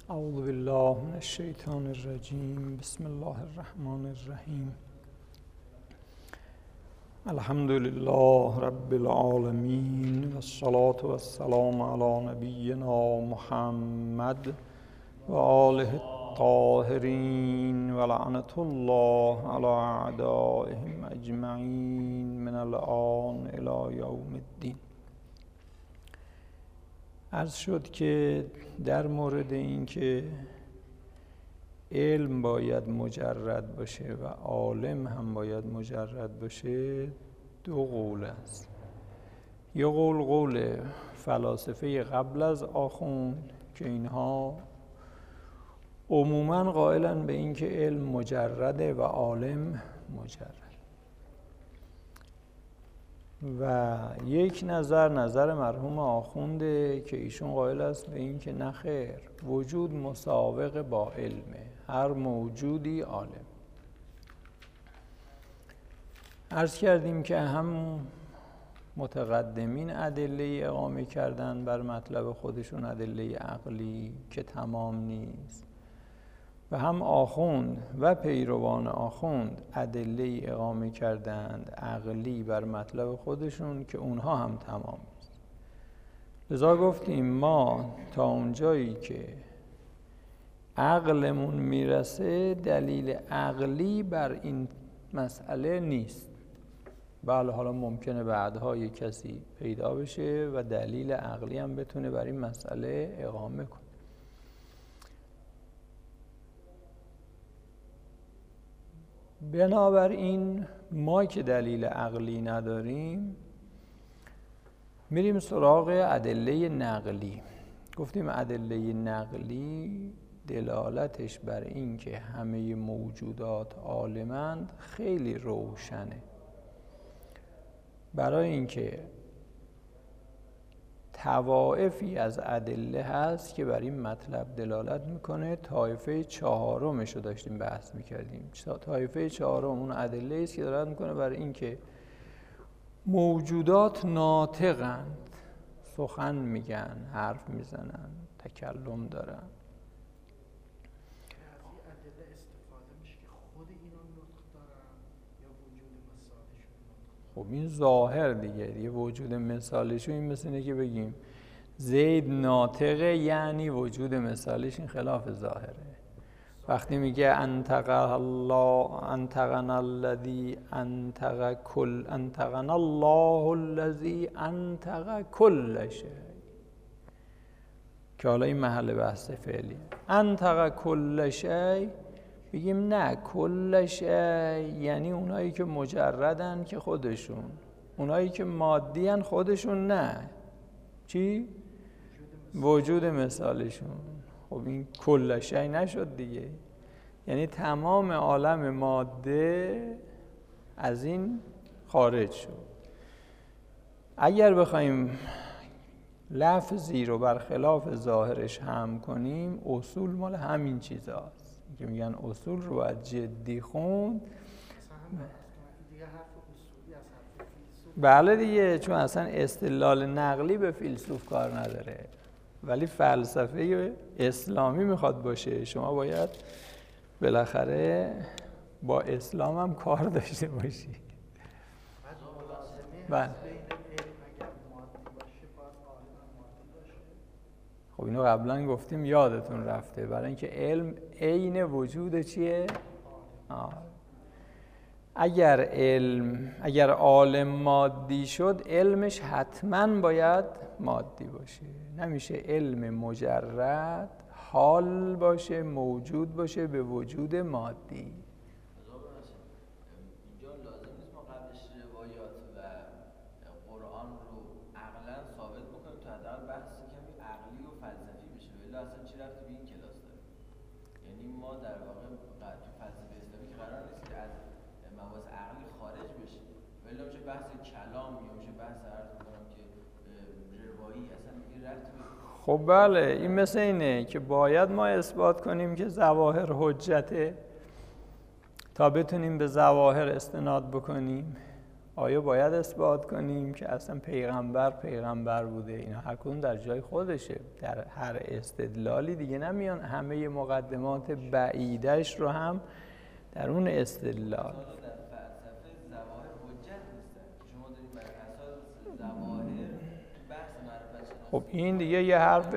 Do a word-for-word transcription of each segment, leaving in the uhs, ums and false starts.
اعوذ بالله من الشیطان الرجیم. بسم الله الرحمن الرحیم. الحمد لله رب العالمین و الصلاة و السلام علی نبینا محمد و آله الطاهرین و لعنة الله علی اعدائهم اجمعین من الآن الی یوم الدین. عرض شد که در مورد این که علم باید مجرد باشه و عالم هم باید مجرد باشه دو قول است. یه قول قول فلاسفه قبل از آخوند که اینها عموماً قائلن به این که علم مجرده و عالم مجرد. و یک نظر نظر مرحوم آخونده که ایشون قائل است به این که نه خیر، وجود مساوق با علمه، هر موجودی عالم. عرض کردیم که هم متقدمین ادله اقامه کردن بر مطلب خودشون، ادله عقلی که تمام نیست، و هم آخوند و پیروان آخوند ادله اقامه کردند عقلی بر مطلب خودشون که اونها هم تمام نیست. لذا گفتیم ما تا اونجایی که عقلمون میرسه دلیل عقلی بر این مسئله نیست. بله، حالا ممکنه بعدها یک کسی پیدا بشه و دلیل عقلی هم بتونه بر این مسئله اقامه کنه. بنابراین ما که دلیل عقلی نداریم میریم سراغ ادله نقلی. گفتیم ادله نقلی دلالتش بر این که همه موجودات عالمند خیلی روشنه. برای اینکه طوائفی از ادله هست که بر این مطلب دلالت میکنه. طایفه چهارمش رو داشتیم بحث میکردیم. طایفه چهارم اون ادله است که دلالت میکنه بر این که موجودات ناطقند، سخن میگن، حرف میزنن، تکلم دارن. خب این ظاهر دیگه دیگه وجود مثالشون این مثل اینه که بگیم زید ناطقه، یعنی وجود مثالش این خلاف ظاهره. وقتی میگه انطق الله انطقنا الذی انطق کل انطقنا الله الذی انطق کل شیء، که حالا این محل بحث فعلی. انطق کل شیء، بگیم نه، کل شیء یعنی اونایی که مجردن که خودشون، اونایی که مادیان خودشون نه. چی؟ وجود مثالشون. خب این کل شیء نشد دیگه، یعنی تمام عالم ماده از این خارج شد. اگر بخوایم لفظی رو برخلاف ظاهرش هم کنیم، اصول مال همین چیزاست که میگن اصول رو از جدی خوند. بله دیگه، چون اصلا استدلال نقلی به فیلسوف کار نداره، ولی فلسفه اسلامی میخواد باشه. شما باید بالاخره با اسلام هم کار داشته باشی. بله. خب اینو قبلا گفتیم، یادتون رفته. برای اینکه علم عین وجود چیه؟ آه. اگر علم اگر عالم مادی شد، علمش حتما باید مادی باشه. نمیشه علم مجرد حال باشه، موجود باشه به وجود مادی. اینجا لازم نیست ما قبلش روایات و قرآن رو عقلا ثابت بکنیم تا حداقل بحث کمی عقلی و فلسفی بشه. ولی اصلا چی رفتی به این کلاس داره؟ یعنی ما در واقع تو فلسفه اسلامی که قرار نیست که از مباحث عقلی خارج بشه، ولی میشه بحث کلام یا میشه بحث عرض می‌کنم که روایی، اصلا این رفتی به. خب بله، این مثل اینه که باید ما اثبات کنیم که ظواهر حجته تا بتونیم به ظواهر استناد بکنیم. آیا باید اثبات کنیم که اصلا پیغمبر پیغمبر بوده؟ اینا هر کدوم در جای خودشه، در هر استدلالی دیگه نمیان همه مقدمات بعیدش رو هم در اون استدلال. خب این دیگه یه حرف،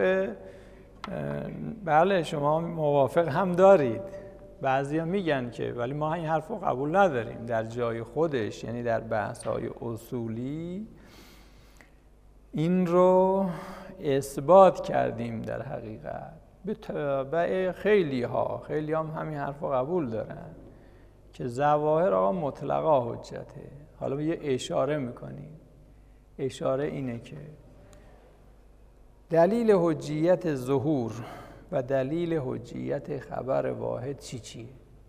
بله شما موافق هم دارید، بعضیا میگن که، ولی ما این حرف رو قبول نداریم. در جای خودش، یعنی در بحث‌های اصولی این رو اثبات کردیم در حقیقت. به تبع خیلی ها خیلی هم همین حرف رو قبول دارن که ظواهر آقا مطلقا حجته. حالا یه اشاره میکنیم، اشاره اینه که دلیل حجیت ظهور و دلیل حجیت خبر واحد چی چیه؟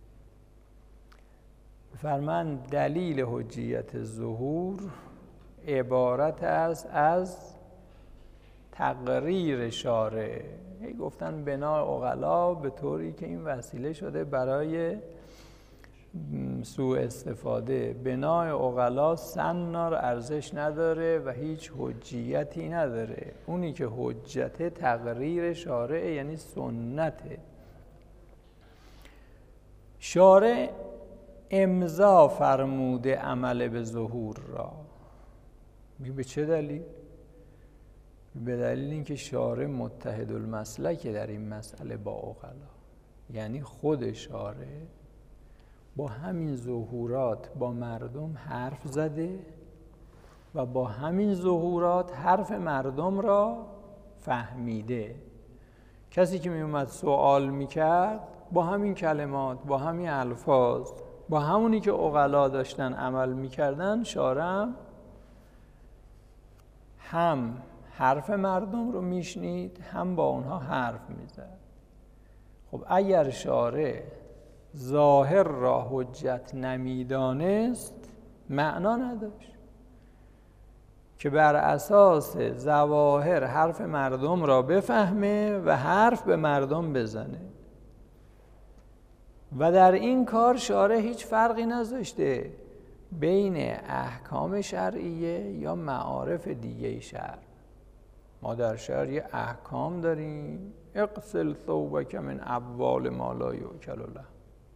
فرمان دلیل حجیت ظهور عبارت است از تقریر شارع. هی گفتن بنا عقلا به طوری که این وسیله شده برای سوء استفاده. بنای عقلا سنار ارزش نداره و هیچ حجیتی نداره. اونی که حجت تقریر شارع، یعنی سنته. شارع امضا فرموده عمل به ظهور را. به چه دلیل؟ به دلیل اینکه شارع متحد المسلکه در این مسئله با عقلا. یعنی خود شارع با همین ظهورات با مردم حرف زده و با همین ظهورات حرف مردم را فهمیده. کسی که می اومد سوال میکرد با همین کلمات، با همین الفاظ، با همونی که عقلا داشتن عمل میکردن، شارع هم حرف مردم رو میشنید هم با اونها حرف میزد. خب اگر شارع ظاهر را حجت نمیدانست، معنا نداشت که بر اساس ظواهر حرف مردم را بفهمه و حرف به مردم بزنه. و در این کار شارع هیچ فرقی نذاشته بین احکام شرعیه یا معارف دیگه شرع. ما در شرع یه احکام داریم، اغسل ثوبک من ابوال ما لا یؤکل له،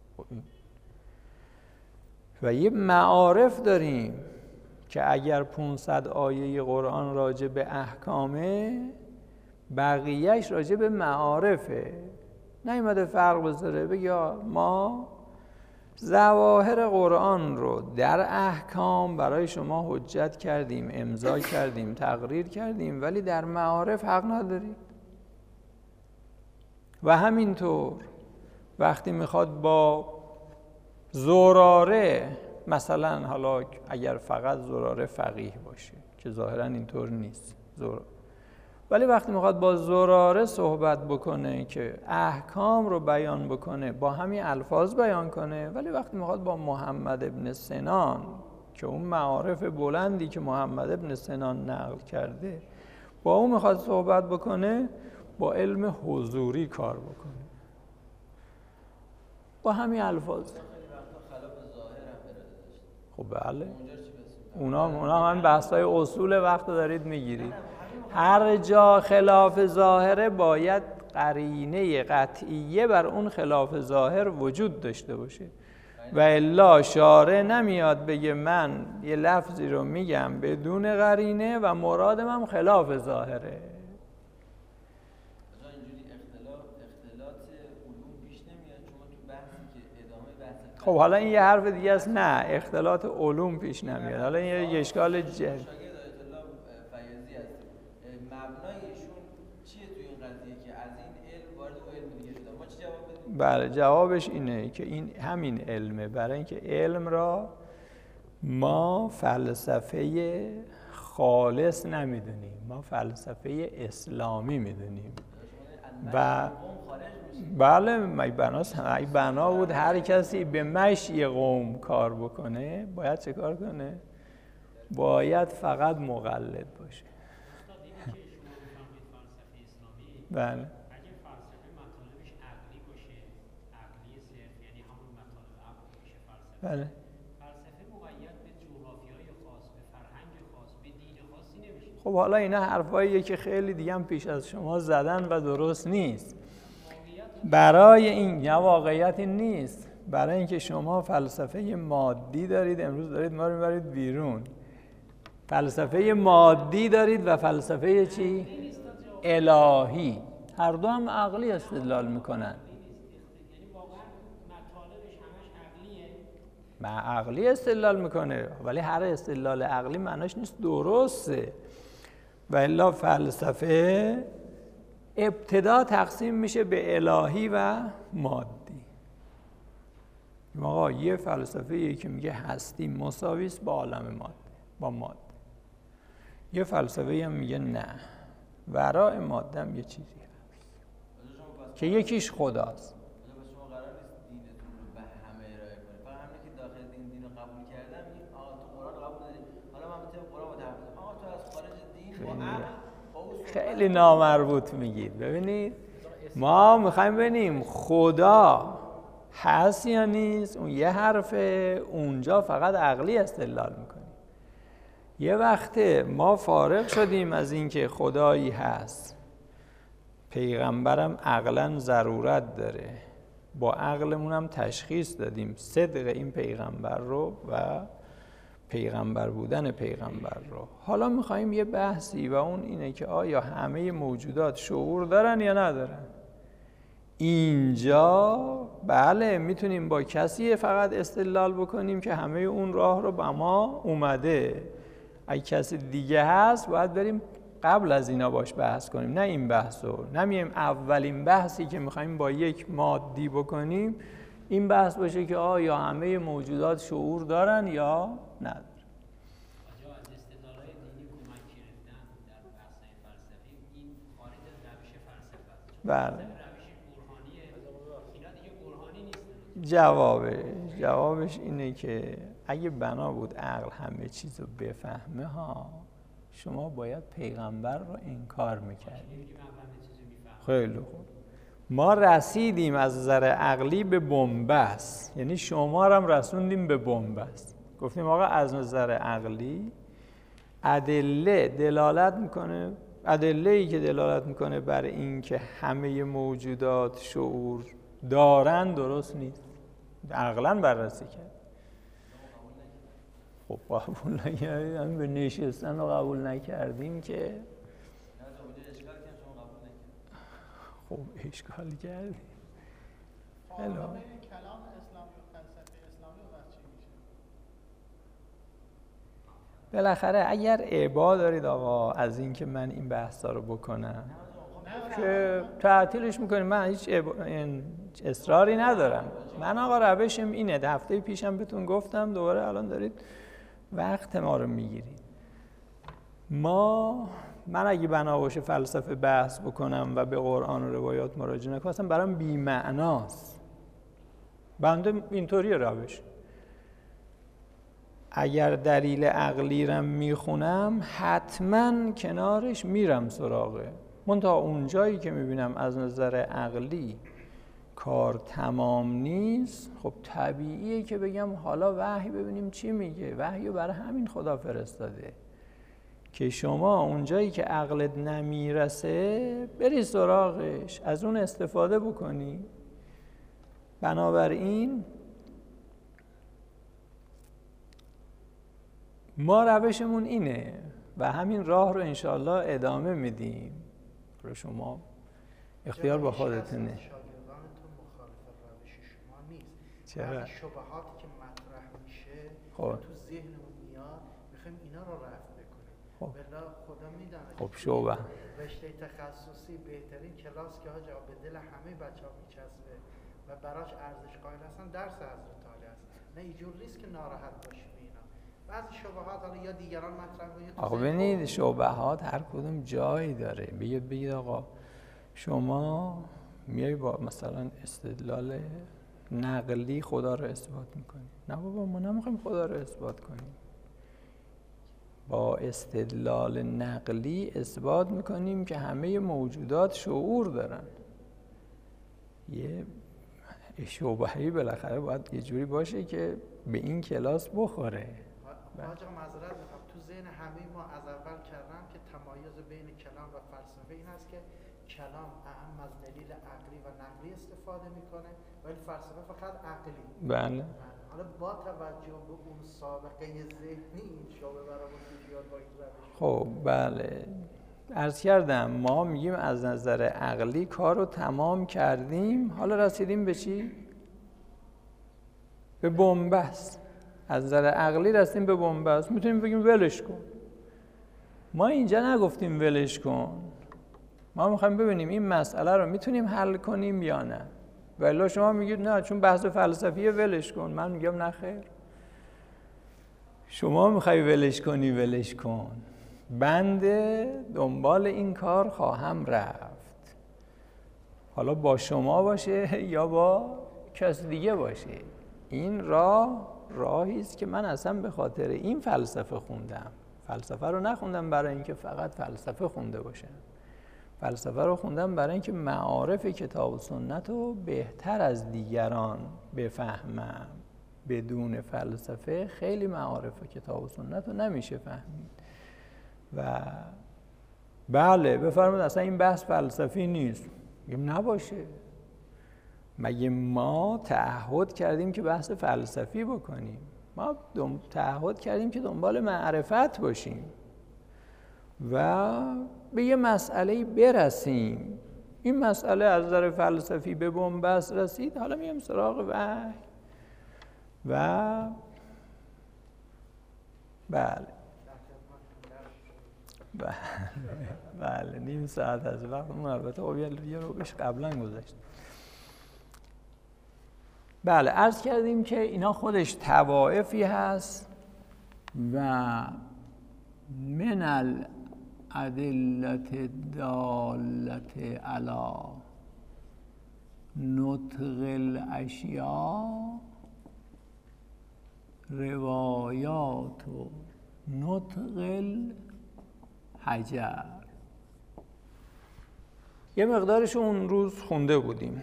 و یه معارف داریم که اگر پانصد آیه قرآن راجع به احکامه، بقیهش راجع به معارفه. نیومده فرق بذاره بگه ما ظواهر قرآن رو در احکام برای شما حجت کردیم، امضا کردیم، تقریر کردیم، ولی در معارف حق ندارید. و همینطور وقتی میخواد با زراره، مثلا حالا اگر فقط زراره فقیه باشه که ظاهرا اینطور نیست، زراره، ولی وقتی میخواد با زراره صحبت بکنه که احکام رو بیان بکنه، با همین الفاظ بیان کنه، ولی وقتی میخواد با محمد ابن سنان که اون معارف بلندی که محمد ابن سنان نقل کرده، با اون میخواد صحبت بکنه، با علم حضوری کار بکنه، با همین الفاظ. خب بله، اونا اونا من بحث‌های اصول وقت دارید میگیرید. هر جا خلاف ظاهره باید قرینه قطعیه بر اون خلاف ظاهر وجود داشته باشه، و الا شارع نمیاد بگه من یه لفظی رو میگم بدون قرینه و مراد من خلاف ظاهره. خب حالا این یه حرف دیگه است. نه، اختلاط علوم پیش نمیاد. حالا این یه اشکال جدی. بله، جوابش اینه که این همین علمه. برای اینکه علم را ما فلسفه خالص نمیدونیم، ما فلسفه اسلامی میدونیم. و بله، مای بناست، مای بنا بود هر کسی به مشی قوم کار بکنه، باید چه کار کنه؟ باید فقط مقلد باشه. بله. بله. فلسفه مقید به جغرافیای خاص خب حالا اینا حرفاییه که خیلی دیگه هم پیش از شما زدن و درست نیست. برای این یا واقعیتی نیست، برای اینکه شما فلسفه مادی دارید، امروز دارید ما رو میبرید بیرون. فلسفه مادی دارید و فلسفه چی؟ الهی. هر دو هم عقلی استدلال میکنن. من عقلی استدلال میکنه، ولی هر استدلال عقلی معناش نیست درسته. و الا فلسفه ابتدا تقسیم میشه به الهی و مادی. آقا یه فلسفه یکی که میگه هستی مساوی است با عالم ماده، با ماده. یه فلسفه هم میگه نه، ورای ماده هم یه چیزی هست که یکیش خداست. شما قرار نیست دینتون رو به همه ارائه کنید، فقط همین که داخل دین دین رو قبول کردن میگید آقا تو قرآن قبول نداری، حالا من به طبق قرآن متعهدم. آقا تو از خارج دین با عقل با اصول خیلی نامربوط میگید. ببینید ما میخوایم ببینیم خدا هست یا نیست، اون یه حرفه، اونجا فقط عقلی استدلال میکنیم. یه وقته ما فارغ شدیم از اینکه خدایی هست، پیغمبرم عقلاً ضرورت داره، با عقلمون هم تشخیص دادیم صدق این پیغمبر رو و پیغمبر بودن پیغمبر رو. حالا میخواییم یه بحثی و اون اینه که آیا همه موجودات شعور دارن یا ندارن. اینجا بله میتونیم با کسی فقط استدلال بکنیم که همه اون راه رو با ما اومده. اگه کسی دیگه هست باید بریم قبل از اینا باش بحث کنیم، نه این بحث رو. نمیم اولین بحثی که میخواییم با یک مادی بکنیم این بحث باشه که آیا همه موجودات شعور دارن یا ندارن. آجا از استدلال‌های دینی کمک گرفتن در بحث‌های فلسفی این خارج از روش فلسفه است. بله. روش برهانیه، اینا دیگه برهانی نیستن. جوابش جوابش اینه که اگه بنا بود عقل همه چیز رو بفهمه ها، شما باید پیغمبر رو انکار میکردید. خیلی خوب. ما رسیدیم از نظر عقلی به بنبست، یعنی شما رو هم رسوندیم به بنبست. گفتیم آقا از نظر عقلی ادله دلالت میکنه، ادله‌ای که دلالت میکنه بر این که همه موجودات شعور دارن درست نیست. عقلاً بررسی کرد. خب قبول نکردیم، به نشستن رو قبول نکردیم که خب اشکال کردیم. حالا بین کلام اسلامی و فلسفه اسلامی وقت چی میشه؟ بالاخره اگر ابا دارید آقا از این که من این بحثا رو بکنم که تعطیلش میکنیم، من هیچ اصراری ندارم. من آقا روشم اینه، هفته پیشم بهتون گفتم، دوباره الان دارید وقت ما رو میگیرید. ما من اگه بنا باشه فلسفه بحث بکنم و به قرآن و روایات مراجعه نکنم اصلا برام بی‌معناست. بنده اینطوری روش. اگر دلیل عقلی رم میخونم حتما کنارش میرم سراغه. منتها اونجایی که میبینم از نظر عقلی کار تمام نیست، خب طبیعیه که بگم حالا وحی ببینیم چی میگه. وحی رو برای همین خدا فرستاده که شما اونجایی که عقلت نمیرسه بری سراغش، از اون استفاده بکنی. بنابراین ما روشمون اینه و همین راه رو انشاءالله ادامه میدیم. برای شما اختیار با خودتونه. شاگردانتون مخالف روش شما نیست. چرا؟ بعضی شبهاتی که مطرح میشه خب. تو ذهنمون میاد، میخوایم اینا رو رفع بکنیم. خب. بلا خدا میدونه. خب شبه. رشته تخصصی بهترین کلاس که ها جواب به دل همه بچه‌ها میچسبه و براش ارزش قائل هستن درس حضرت عالی است. نه اینجور نیست که ناراحت باشیم اینا. بعضی شبهات حالا یا دیگران مطرح کنید. آقا ببینید شبهات هر کدوم جایی داره. بگید بگید آقا شما میای با مثلا استدلال نقلی خدا رو اثبات میکنی. نه بابا ما نمیخوایم خدا رو اثبات کنیم. با استدلال نقلی اثبات میکنیم که همه موجودات شعور دارن. یه شبهه‌ای بالاخره باید یه جوری باشه که به این کلاس بخوره. آقا معذرت میخوام، تو ذهن همه ما از اول کردم که تمام تمایز بین کلام و فلسفه این است که کلام اعم از دلیل عقلی و نقلی استفاده میکنه ولی فلسفه فقط عقلی. بله. حالا با توجه به اون سابقه ذهنی این شعبه برامون پیش بیاد با این روش. خب بله، عرض کردم ما میگیم از نظر عقلی کار رو تمام کردیم، حالا رسیدیم به چی؟ به بن‌بست. از نظر عقلی رسیدیم به بن‌بست، میتونیم بگیم ولش کن. ما اینجا نگفتیم ولش کن، ما میخوایم ببینیم این مسئله رو میتونیم حل کنیم یا نه. ولی شما میگید نه چون بحث فلسفیه ولش کن، من میگم نه خیر، شما میخوای ولش کنی ولش کن، بنده دنبال این کار خواهم رفت، حالا با شما باشه یا با کس دیگه باشه. این راه راهی است که من اصلا به خاطر این فلسفه خوندم. فلسفه رو نخوندم برای اینکه فقط فلسفه خونده باشم، فلسفه رو خوندم برای اینکه معارف کتاب و سنت رو بهتر از دیگران بفهمم. بدون فلسفه خیلی معارف کتاب و سنت رو نمیشه فهمید. و بله بفرمایید اصلا این بحث فلسفی نیست، میگم نباشه. مگه ما تعهد کردیم که بحث فلسفی بکنیم؟ ما تعهد کردیم که دنبال معرفت باشیم و به یه مسئله برسیم. این مسئله از نظر فلسفی به بن‌بست رسید، حالا میام سراغ وحی و بله بله بله نیم ساعت از وقت اون البته خب یه رو بهش قبلا گذشت. بله عرض کردیم که اینا خودش طوائفی هست و من الادلت الدالت علی نطق الاشیاء روایات و نطق الحجر. یه مقدارش اون روز خونده بودیم.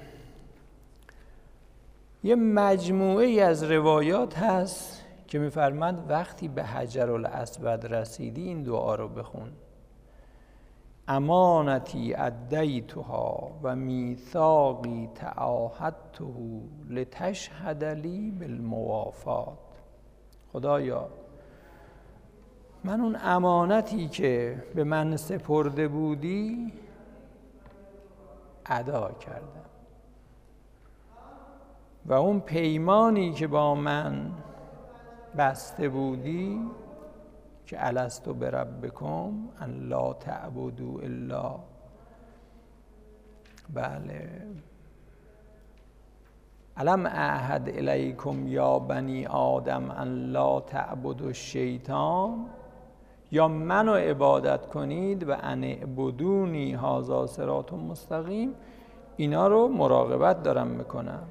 یه مجموعه ای از روایات هست که می‌فرماند وقتی به حجر الاسود رسیدی این دعا رو بخون: امانتی ادیتها و میثاقی تعاهدته لتشهد لی بالموافات. خدایا من اون امانتی که به من سپرده بودی ادا کردم و اون پیمانی که با من بسته بودی که الست بربکم ان لا تعبدوا الا بله الم اعهد الیکم یا بنی آدم ان لا تعبدوا الشیطان، یا منو عبادت کنید و ان اعبدونی هذا صراط مستقیم. اینا رو مراقبت دارم میکنم.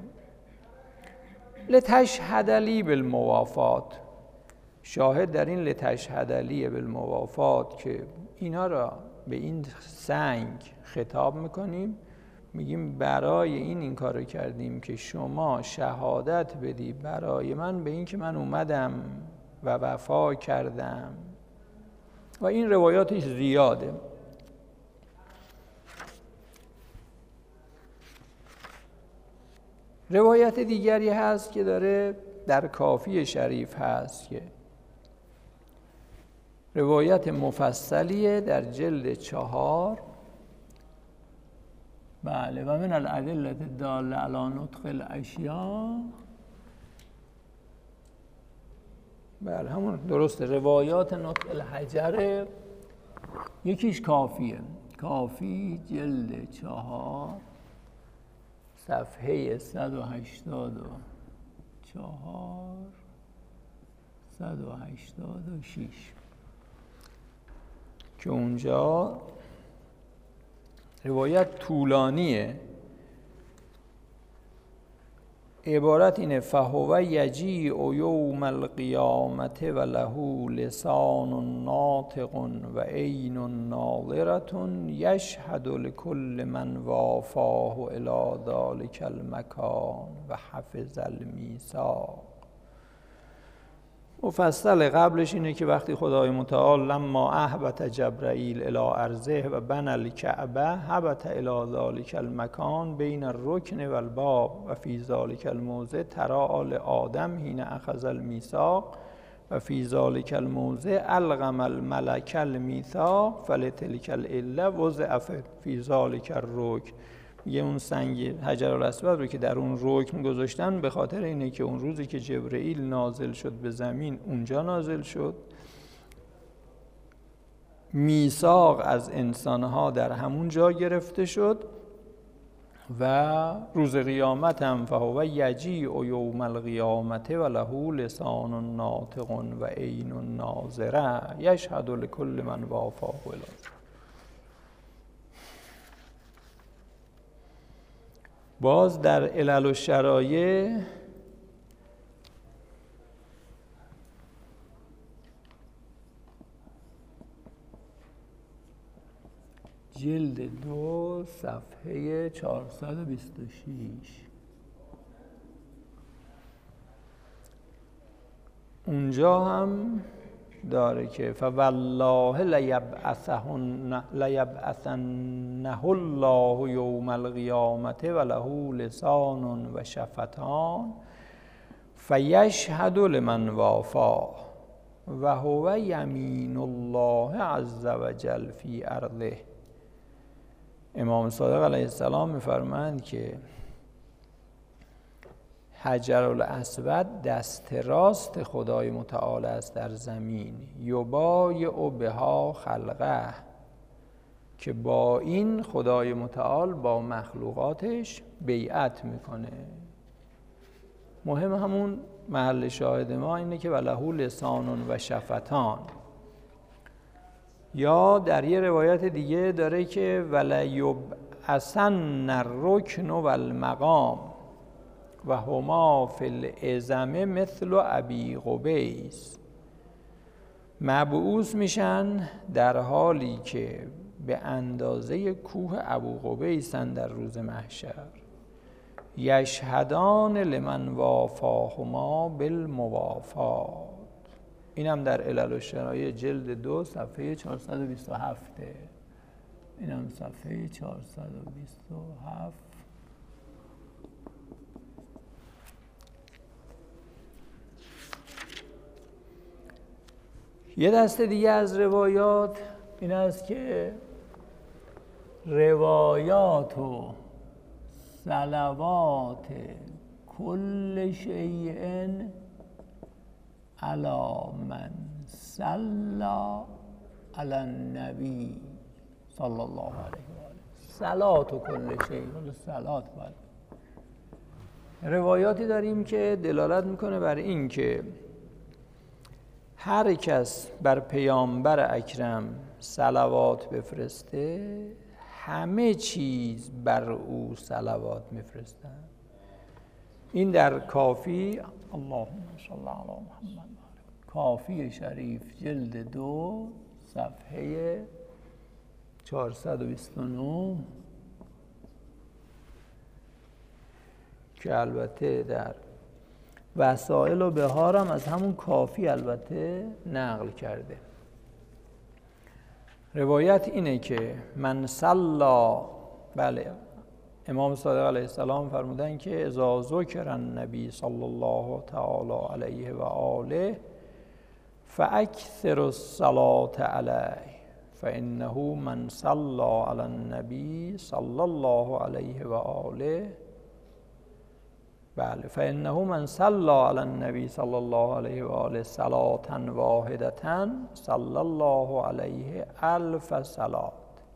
لتشهد لی بالموافات، شاهد در این لتشهد لی بالموافات که اینا را به این سنگ خطاب میکنیم، میگیم برای این این کار رو کردیم که شما شهادت بدی برای من به این که من اومدم و وفا کردم. و این روایاتش زیاده. روایت دیگری هست که داره در کافی شریف هست که روایت مفصلیه در جلد چهار. بله و من الادله الداله علی نطق الاشیاء. بله همون درسته، روایات نطق الحجر. یکیش کافیه، کافی جلد چهار صفحه صد و هشتاد و چهار صد و هشتاد و شش که اونجا روایت طولانیه. عبارت اینه: فهو یجیء یوم القیامت و له لسان ناطق و عین ناظرة یشهد لکل من وافاه الی ذلک المکان و حفظ المیثاق. مفصل قبلش اینه که وقتی خدای متعال لما اهبط جبرائیل الی ارضه و بنى الکعبه هبط الی ذلک المکان بین الرکن و الباب و فی ذلک الموضع تراءى لآدم حین اخذ المیثاق و فی ذلک الموضع القم الملک المیثاق فلتلک العله وضع فی ذلک الرکن. یه اون سنگ حجرالاسود رو که در اون رکن گذاشتن به خاطر اینه که اون روزی که جبرئیل نازل شد به زمین اونجا نازل شد، میثاق از انسانها در همون جا گرفته شد و روز قیامت هم فهو یجیء یوم القیامت و له لسان ناطق و عین ناظره یشهد لکل من وافاه الی. باز در علل و شرایع جلد دو صفحه چهارصد و بیست و شش اونجا هم داره که فوالله لیبعثن لیبعثنه الله یوم القیامت و له لسان و شفتان فیشهد لمن وافاه و هو یمین الله عز وجل فی ارضه. امام صادق علیه السلام می‌فرمایند که حجرالاسود دست راست خدای متعال است در زمین، یبایع بها خلقه، که با این خدای متعال با مخلوقاتش بیعت میکنه. مهم همون محل شاهد ما اینه که وله لسان و شفتان. یا در یه روایت دیگه داره که ولیبعثن الرکن و المقام و هما فی العظم مثل ابی قبیس. مبعوث میشن در حالی که به اندازه کوه ابو قبیسن در روز محشر. یشهدان لمن وافاهما بالموافات. این هم در علل و شرایع جلد دو صفحه چهارصد و بیست و هفت. این هم صفحه چهارصد و بیست و هفت. یه دسته دیگه از روایات این است که روایات و صلوات کل شیء علی من صلی علی النبی صلی الله علیه و آله. صلات و کل شیء، ولی صلات باید. روایاتی داریم که دلالت میکنه بر این که هر کس بر پیامبر اکرم صلوات بفرسته همه چیز بر او صلوات میفرستن. این در کافی اللهم صل علی محمد کافی شریف جلد دو صفحه چهارصد و بیست و نه که البته در وسائل و بهارم از همون کافی البته نقل کرده. روایت اینه که من صلا، بله، امام صادق علیه السلام فرمودن که اذا ذکر النبی صلی الله تعالی علیه و آله فاکثر الصلاة علیه فانه من صلا علی النبی صلی الله علیه و آله بله فانه من صلی علی النبی صلی الله علیه و آله صلاة واحدة صلی الله علیه الف صلات.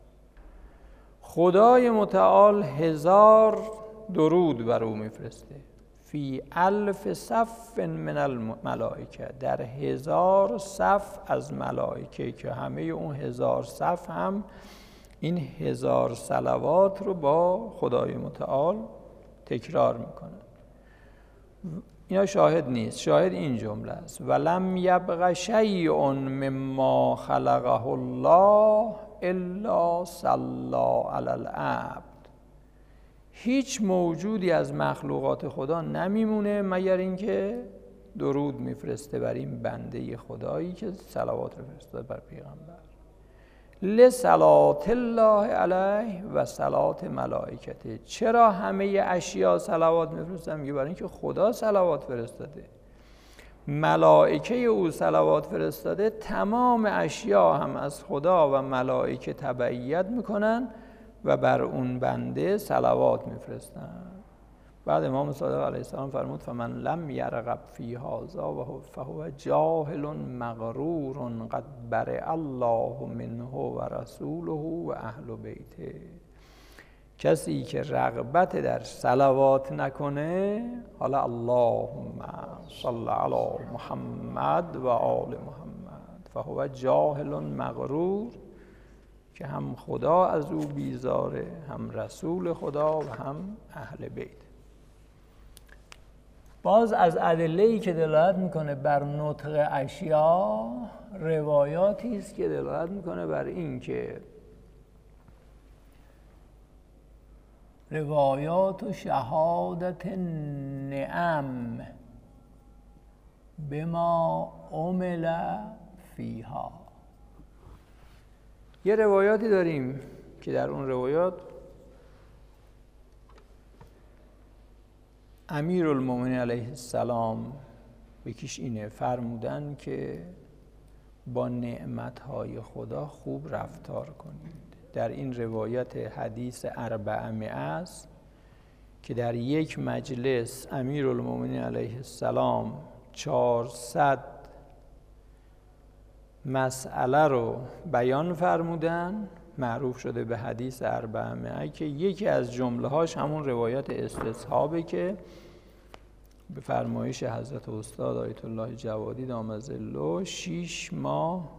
خدای متعال هزار درود بر او میفرسته. فی الف صف من الملائکه، در هزار صف از ملائکه که همه اون هزار صف هم این هزار صلوات رو با خدای متعال تکرار میکنن. اینا شاهد نیست، شاهد این جمله است: ولم یبق شیء مما خلقه الله الا صلی علی العبد. هیچ موجودی از مخلوقات خدا نمیمونه مگر اینکه درود میفرسته بر این بنده خدایی که صلوات رو فرستاده بر پیغمبر. لصلات الله علیه و صلات ملائکته. چرا همه اشیا صلوات میفرستن؟ میگه برای اینکه خدا صلوات فرستاده، ملائکه او صلوات فرستاده، تمام اشیا هم از خدا و ملائکه تبعیت میکنن و بر اون بنده صلوات میفرستن. بعد امام صادق علیه السلام فرمود فمن لم یرغب فی هذا فهو جاهل مغرور قد برئ الله منه و رسوله و اهل بیته. کسی که رغبت در صلوات نکنه، حالا اللهم صل علی محمد و آل محمد، فهو جاهل مغرور، که هم خدا از او بیزاره، هم رسول خدا و هم اهل بیت. باز از ادله‌ای که دلالت میکنه بر نطق اشیا، روایاتی است که دلالت میکنه بر این که روایات و شهادت نعم بما عمل فیها. یه روایاتی داریم که در اون روایات امیرالمومنین علیه السلام یکیش اینه، فرمودن که با نعمتهای خدا خوب رفتار کنید. در این روایت حدیث اربعمائه است که در یک مجلس امیرالمومنین علیه السلام چهارصد مسئله رو بیان فرمودن، معروف شده به حدیث اربعمائه، که یکی از جمله هاش همون روایت استصحابه که به فرمایش حضرت استاد آیت الله جوادی دام ظله شیش ماه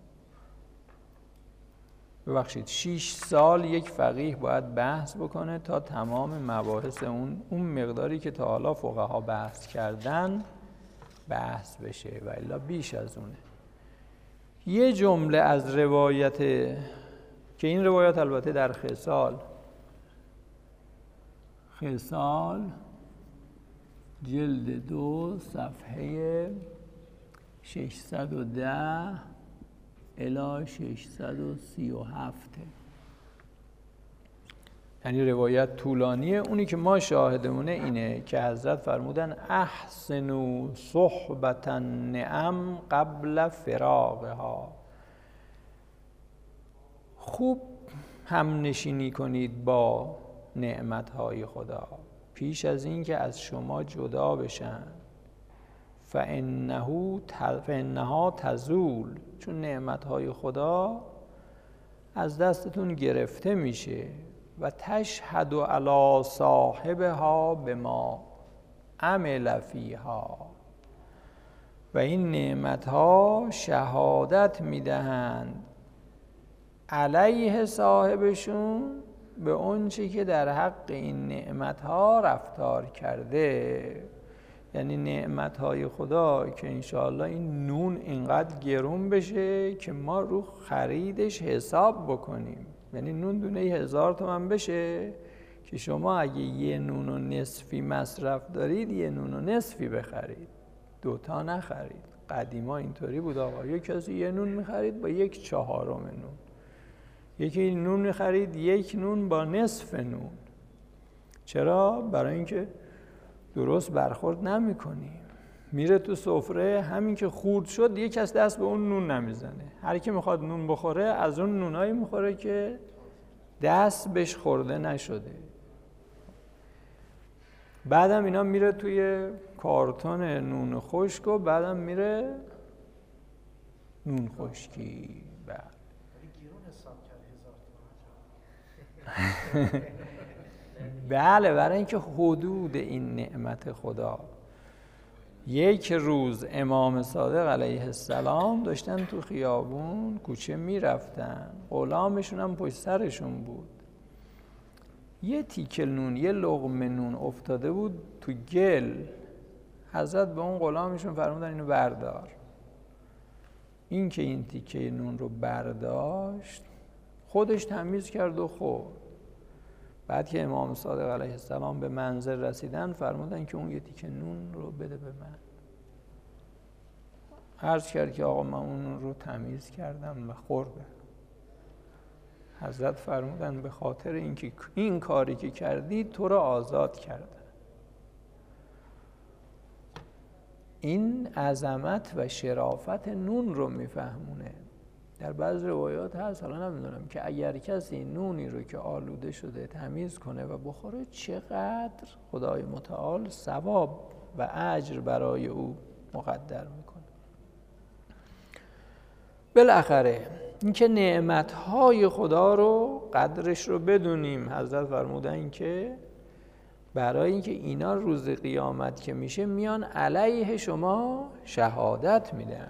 ببخشید شیش سال یک فقیه باید بحث بکنه تا تمام مباحث اون اون مقداری که تا حالا فقها بحث کردن بحث بشه و الا بیش از اونه. یه جمله از روایت که این روایت البته در خصال خصال جلد دو صفحه ششصد و ده الی ششصد و سی و هفت، یعنی روایت طولانیه. اونی که ما شاهدمونه اینه که حضرت فرمودن احسنوا صحبت النعم قبل فراقها. خوب هم نشینی کنید با نعمتهای خدا پیش از این که از شما جدا بشن. فإنه فإنها تزول، چون نعمتهای خدا از دستتون گرفته میشه. و تشهد علی صاحبها بما عمل فیها، و این نعمتها شهادت میدهند علیه صاحبشون به اون چی که در حق این نعمتها رفتار کرده. یعنی نعمتهای خدا که انشاءالله این نون اینقدر گرون بشه که ما رو خریدش حساب بکنیم. یعنی نون دونه هزار تومن بشه که شما اگه یه نون و نصفی مصرف دارید یه نون و نصفی بخرید، دوتا نخرید. قدیما اینطوری بود آقا، یک کسی یه نون میخرید با یک چهارم نون، یکی نون میخرید یک نون با نصف نون. چرا؟ برای اینکه درست برخورد نمی کنیم. میره تو سفره، همین که خورد شد یک کس دست به اون نون نمیزنه. هر کی میخواد نون بخوره از اون نونایی میخوره که دست بهش خورده نشده. بعدم اینا میره توی کارتون نون خشک و بعدم میره نون خشکی. بعد بله، برای اینکه حدود این نعمت خدا. یک روز امام صادق علیه السلام داشتن تو خیابون کوچه میرفتن، غلامشون هم پشت سرشون بود. یه تیکه نون، یه لقمه نون افتاده بود تو گل. حضرت به اون غلامشون فرمودن اینو بردار. این که این تیکه نون رو برداشت خودش تمیز کرد و خورد. بعد که امام صادق علیه السلام به منزل رسیدن فرمودن که اون یه تیکه نون رو بده به من. عرض کرد که آقا من اون رو تمیز کردم و خورده. حضرت فرمودن به خاطر اینکه این کاری که کردی تو رو آزاد کردن. این عظمت و شرافت نون رو میفهمونه. در بعض روایات هست، حالا نمیدونم، که اگر کسی نونی رو که آلوده شده تمیز کنه و بخوره چقدر خدای متعال ثواب و اجر برای او مقدر میکنه. بالاخره اینکه نعمتهای خدا رو قدرش رو بدونیم. حضرت فرمودن که برای اینکه اینا روز قیامت که میشه میان علیه شما شهادت میدن.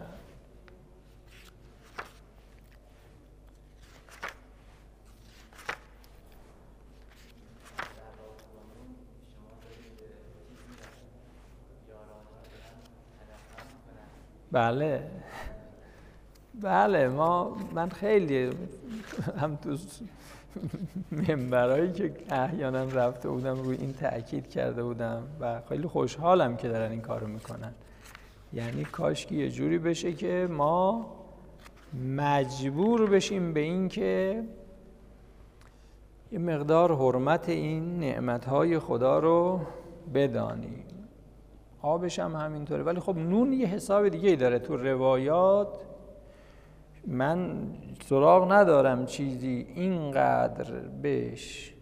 بله بله ما من خیلی هم تو منبرایی که احیانا رفته بودم روی این تأکید کرده بودم و خیلی خوشحالم که دارن این کارو میکنن. یعنی کاش که یه جوری بشه که ما مجبور بشیم به این که یه مقدار حرمت این نعمتهای خدا رو بدانیم. آبش هم همینطوره، ولی خب نون یه حساب دیگه ای داره. تو روایات من سراغ ندارم چیزی اینقدر بهش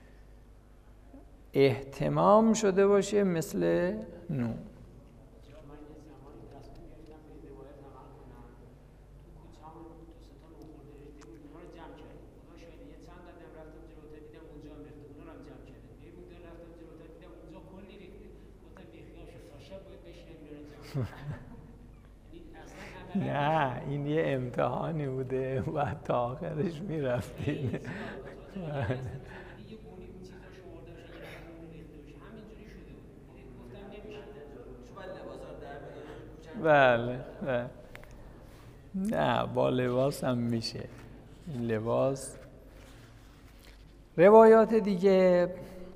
اهتمام شده باشه مثل نون. نه این یه امتحانی بوده و تا آخرش میرفتین. بله بله. نه با لباس هم میشه. این لباس. روایات دیگه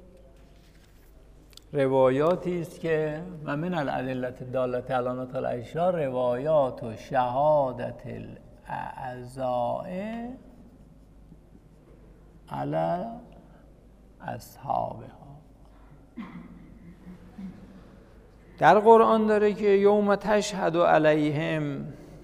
روایاتی است که و من الادله الداله علی انواع الاشیاء روایات و شهادت الاعضاء علی اصحابها. در قرآن داره که یوم تشهد علیهم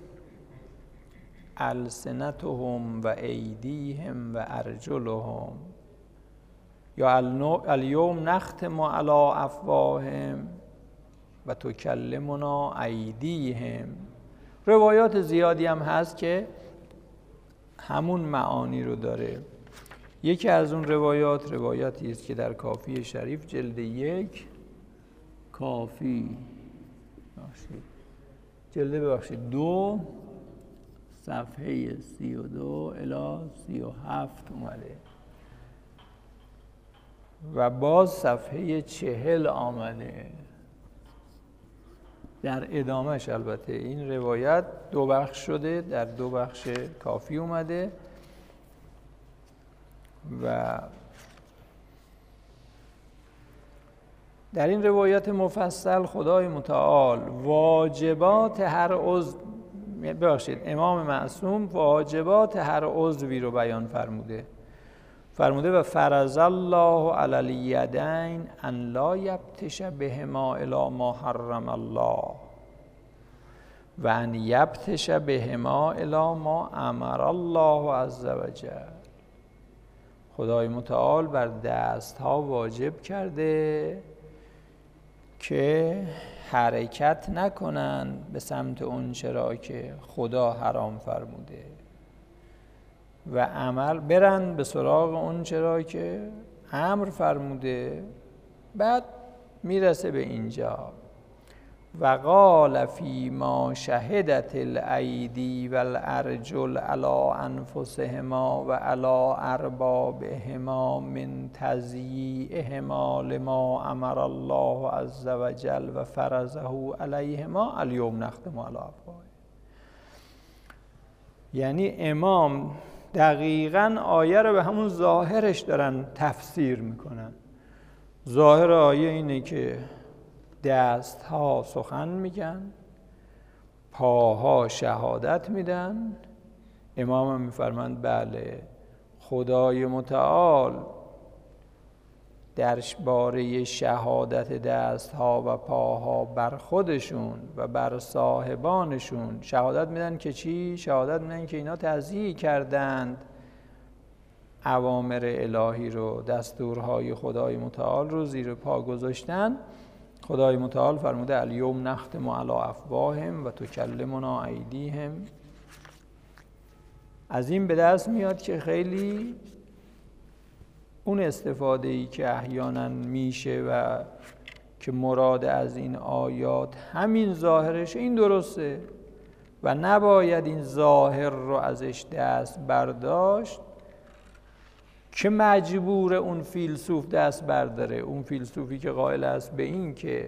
السنتهم و ایدیهم و ارجلهم یا الیوم نختم علی افواههم و تکلمنا ایدیهم. روایات زیادی هم هست که همون معانی رو داره. یکی از اون روایات روایاتی است که در کافی شریف جلد یک کافی بخشید جلد ببخشید دو صفحه سی و دو الی سی و هفت اومده و باز صفحه چهل آمده. در ادامهش البته این روایت دو بخش شده، در دو بخش کافی اومده و در این روایت مفصل خدای متعال واجبات هر عضو ببخشید امام معصوم واجبات هر عضوی رو بیان فرموده. فرموده و فرض الله علی الیدین ان لا یبتش بهما الی ما حرم الله و ان یبتش بهما الی ما امر الله عز وجل. خدای متعال بر دست ها واجب کرده که حرکت نکنن به سمت اون چرا که خدا حرام فرموده و عمل برن به سراغ اون چرا که امر فرموده. بعد میرسه به اینجا و قال فی ما شهدت الایدی و الارجل علی انفسهما و علی اربابهما من تضییعهما لما امر الله عز وجل و فرضه علیهما الیوم نختم علی افواههم. یعنی امام دقیقاً آیه رو به همون ظاهرش دارن تفسیر میکنن. ظاهر آیه اینه که دست ها سخن میگن، پاها شهادت میدن. امام هم میفرمند بله، خدای متعال در باره شهادت دستها و پاها بر خودشون و بر صاحبانشون شهادت میدن که چی؟ شهادت میدن که اینا تضییع کردند اوامر الهی رو، دستورهای خدای متعال رو زیر پا گذاشتن. خدای متعال فرموده الیوم نختم علی افواههم و تکلمنا ایدیهم. از این به دست میاد که خیلی اون استفاده ای که احیانا میشه و که مراد از این آیات همین ظاهرش، این درسته و نباید این ظاهر رو ازش دست برداشت که مجبور اون فیلسوف دست برداره. اون فیلسوفی که قائل است به این که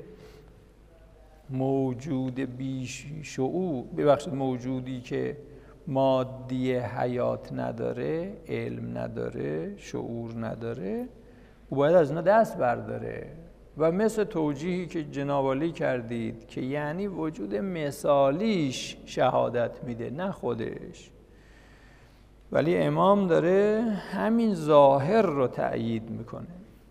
موجود بیش شعور، ببخشید موجودی که مادی حیات نداره، علم نداره، شعور نداره، او باید از اینا دست برداره. و مثل توجیهی که جناب عالی کردید که یعنی وجود مثالیش شهادت میده نه خودش، ولی امام داره همین ظاهر رو تأیید میکنه.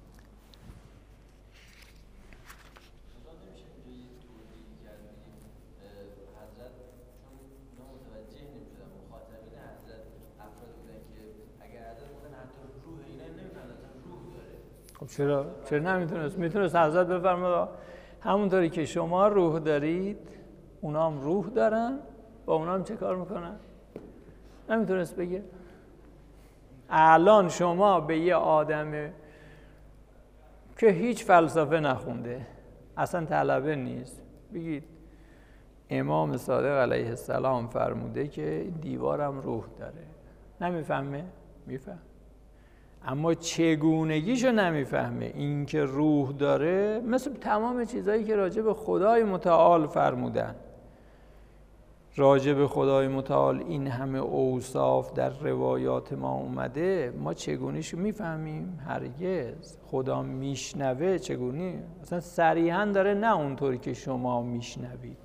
خب چرا؟ چرا نمیتونست؟ میتونست حضرت بفرماد همونطوری که شما روح دارید اونا هم روح دارن، با اونا هم چه کار میکنن؟ نمیتونست بگه؟ الان شما به یه آدم که هیچ فلسفه نخونده، اصلا طلبه نیست، بگید امام صادق علیه السلام فرموده که دیوارم روح داره، نمیفهمه؟ میفهم. اما چگونگیشو نمیفهمه. این که روح داره مثل تمام چیزایی که راجع به خدای متعال فرمودن، راجع به خدای متعال این همه اوصاف در روایات ما اومده، ما چگونیشو میفهمیم؟ هرگز. خدا میشنوه چگونی؟ اصلا صریحا داره نه اونطوری که شما میشنوید،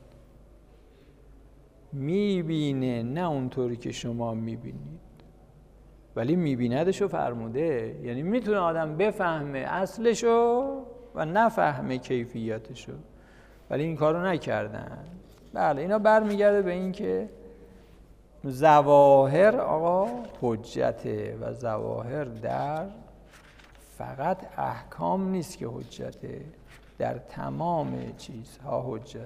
میبینه نه اونطوری که شما میبینید، ولی میبیندشو فرموده. یعنی میتونه آدم بفهمه اصلشو و نفهمه کیفیتشو، ولی این کارو نکردن. بله، اینا برمیگرده به این که ظواهر آقا حجته و ظواهر در فقط احکام نیست که حجته، در تمام چیزها حجته.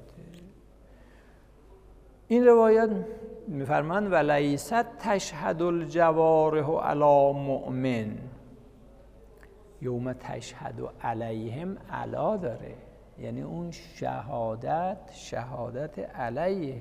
این روایت میفرمند ولیست تشهد الجوارح علی مؤمن، یوم تشهد علیهم علا داره، یعنی اون شهادت شهادت علیه.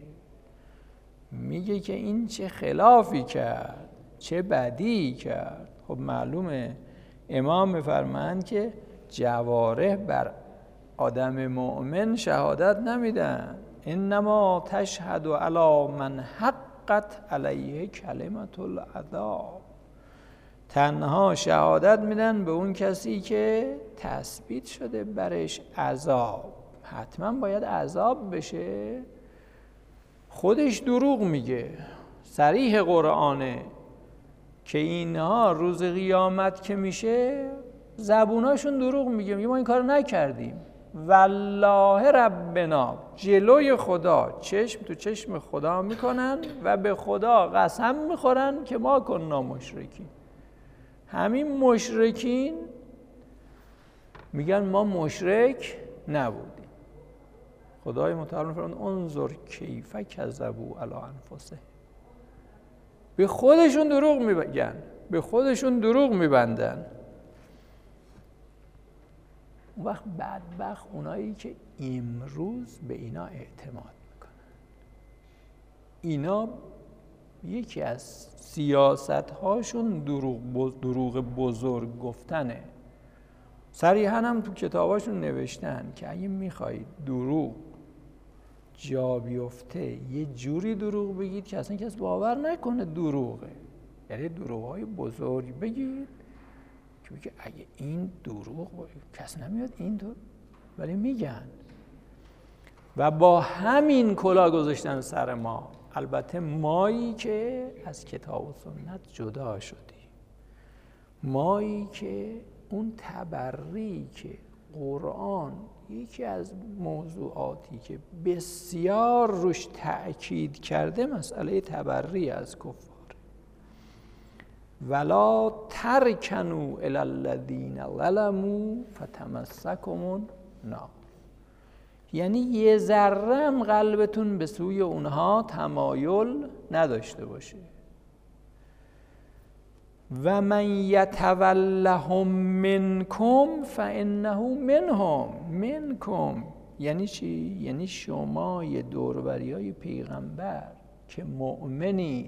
میگه که این چه خلافی کرد، چه بدی کرد. خب معلومه امام میفرمایند که جوارح بر آدم مؤمن شهادت نمیدن، انما تشهد علی من حقت علیه کلمت العذاب، تنها شهادت میدن به اون کسی که تثبیت شده برش عذاب، حتما باید عذاب بشه. خودش دروغ میگه، صریح قرآنه که اینها روز قیامت که میشه زبوناشون دروغ میگه، میگه ما این کار نکردیم، والله ربنا، جلوی خدا چشم تو چشم خدا میکنن و به خدا قسم میخورن که ما کننا مشرکین. همین مشرکین میگن ما مشرک نبودیم. خدای متعال میفرماید انظر کیف کذبوا علی انفسهم، به خودشون دروغ میگن، به خودشون دروغ میبندن. اون وقت بدبخت اونایی که امروز به اینا اعتماد میکنن. اینا یکی از سیاست هاشون دروغ, دروغ بزرگ گفتنه. صریحاً هم تو کتاباشون نوشتن که اگه میخواید دروغ جا بیفته یه جوری دروغ بگید که اصلا کس باور نکنه دروغه، یعنی دروغ های بزرگ بگید که بگه اگه این دروغ باید کس نمیاد این دروغ، ولی میگن. و با همین کلاه گذاشتن سر ما. البته مایی که از کتاب و سنت جدا شدیم، مایی که اون تبری که قرآن یکی از موضوعاتی که بسیار روش تأکید کرده مسئله تبری از کفار. ولا ترکنوا الی الذین ظلموا فتمسکم النار، یعنی یه ذره قلبتون به سوی اونها تمایل نداشته باشه. و من یتولهم منکم فانه منهم. منکم یعنی چی؟ یعنی شما یه دوروبریای پیغمبر که مؤمنید،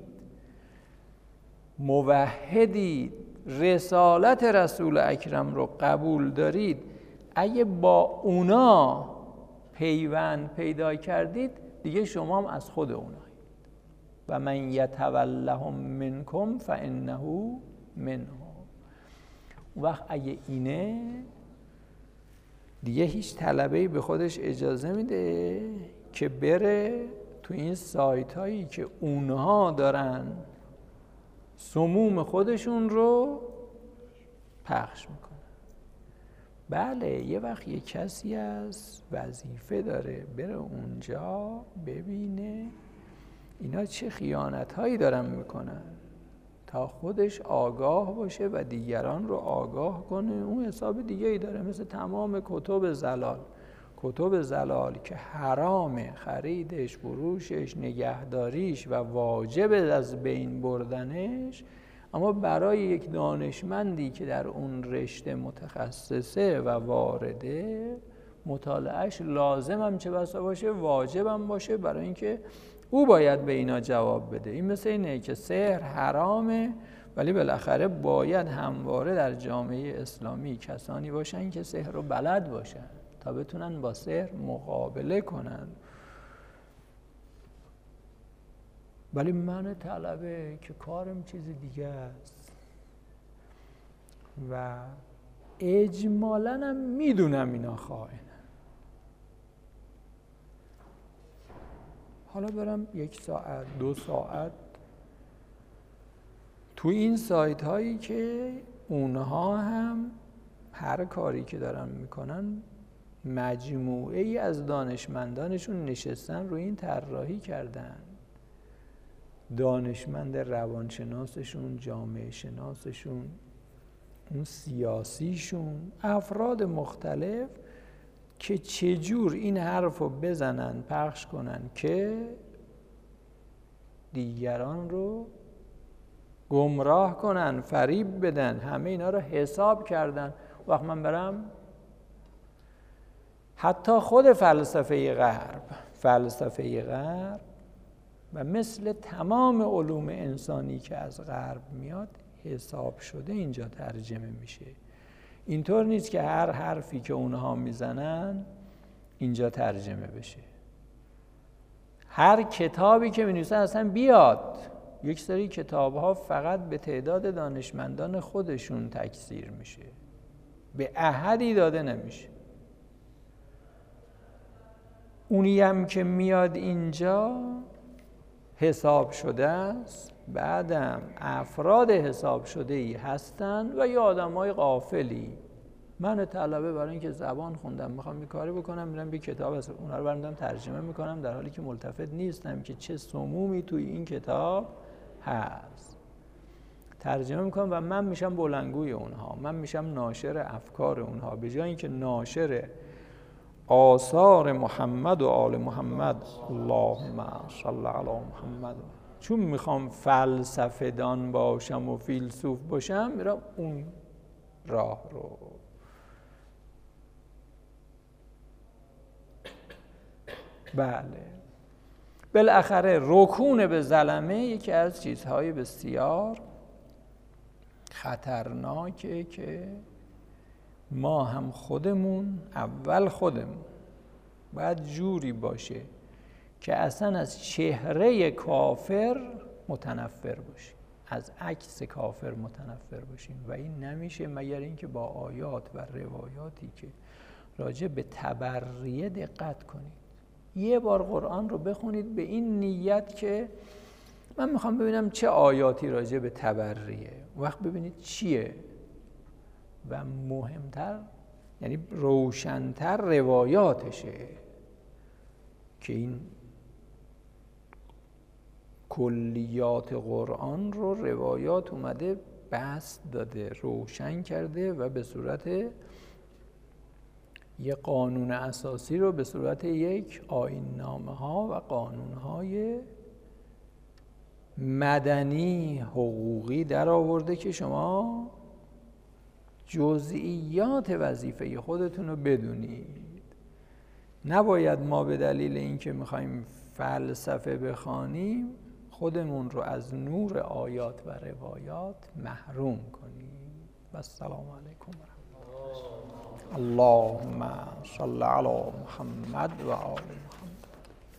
موحدید، رسالت رسول اکرم رو قبول دارید، اگه با اونا پیوند پیدا کردید دیگه شما هم از خود اونایید. و من یتولهم منکم فانه منهم. اون وقت اگه اینه دیگه هیچ طلبه‌ای به خودش اجازه میده که بره تو این سایت هایی که اونها دارن سموم خودشون رو پخش میکنن. بله یه وقت یه کسی از وظیفه داره بره اونجا ببینه اینا چه خیانت هایی دارن میکنن تا خودش آگاه باشه و دیگران رو آگاه کنه. اون حساب دیگه ای داره، مثل تمام کتب زلال. کتب زلال که حرام خریدش، فروشش، نگهداریش و واجب از بین بردنش، اما برای یک دانشمندی که در اون رشته متخصصه و وارده، مطالعهش لازم هم چه بسا باشه واجب هم باشه، برای اینکه او باید به اینا جواب بده. این مثل اینه که سحر حرامه ولی بالاخره باید همواره در جامعه اسلامی کسانی باشن که سحر رو بلد باشن تا بتونن با سحر مقابله کنن. ولی من طلبه که کارم چیز دیگه است و اجمالاً هم میدونم اینا خائنن. حالا برم یک ساعت دو ساعت تو این سایت هایی که اونها هم هر کاری که دارن میکنن مجموعه ای از دانشمندانشون نشستن روی این طراحی کردن. دانشمند روانشناسشون، جامعه شناسشون، اون سیاسیشون، افراد مختلف که چجور این حرف رو بزنن پخش کنن که دیگران رو گمراه کنن، فریب بدن. همه اینا رو حساب کردن. وقت من برم حتی خود فلسفه غرب فلسفه غرب و مثل تمام علوم انسانی که از غرب میاد حساب شده اینجا ترجمه میشه. اینطور نیست که هر حرفی که اونها میزنن اینجا ترجمه بشه. هر کتابی که می‌نویسن اصلا بیاد. یک سری کتاب‌ها فقط به تعداد دانشمندان خودشون تکثیر میشه، به احدی داده نمیشه. اونی هم که میاد اینجا حساب شده است، بعدم افراد حساب شده ای هستن و یا آدمای غافلی. من طلبه برای اینکه زبان خوندم میخوام یه کاری بکنم، میرم یه کتاب از اونها رو برمی‌دارم ترجمه میکنم، در حالی که ملتفت نیستم که چه سمومی توی این کتاب هست. ترجمه میکنم و من میشم بلندگوی اونها، من میشم ناشر افکار اونها، به جای اینکه ناشر آثار محمد و آل محمد. اللهم صل علی محمد. چون میخوام فلسفه دان باشم و فیلسوف باشم، میرم اون راه رو. بله بالاخره رکون به ظلمه یکی از چیزهای بسیار خطرناکه که ما هم خودمون اول خودمون باید جوری باشه که اصلا از چهره کافر متنفر باشیم، از عکس کافر متنفر باشیم و این نمیشه مگر اینکه با آیات و روایاتی که راجع به تبریه دقت کنید. یه بار قرآن رو بخونید به این نیت که من میخوام ببینم چه آیاتی راجع به تبریه، وقت ببینید چیه و مهمتر یعنی روشنتر روایاتشه که این کلیات قرآن رو روایات اومده بسط داده، روشن کرده و به صورت یه قانون اساسی رو به صورت یک آیین-نامه ها و قانون های مدنی حقوقی در آورده که شما جزئیات وظیفه خودتون رو بدونید. نباید ما به دلیل اینکه میخوایم فلسفه بخوانیم خودمون رو از نور آیات و روایات محروم کنیم. و السلام علیکم و رحمت الله. اللهم صل علی محمد و آل محمد.